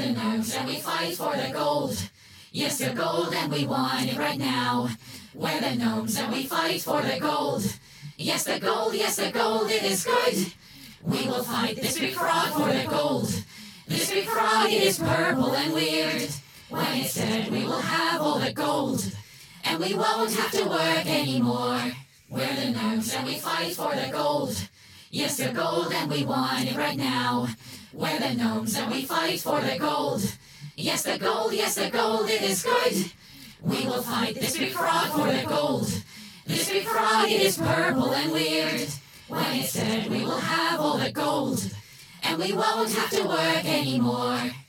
the gnomes and we fight for the gold. Yes, the gold and we want it right now. We're the gnomes and we fight for the gold. Yes, the gold, it is good. We will fight this big frog for the gold. This big frog, it is purple and weird. When it's dead, we will have all the gold. And we won't have to work anymore. We're the gnomes and we fight for the gold. Yes, the gold and we want it right now. We're the gnomes and we fight for the gold. Yes, the gold, it is good. We will fight this big frog for the gold. This big frog, it is purple and weird. When it's dead, we will have all the gold. And we won't have to work anymore.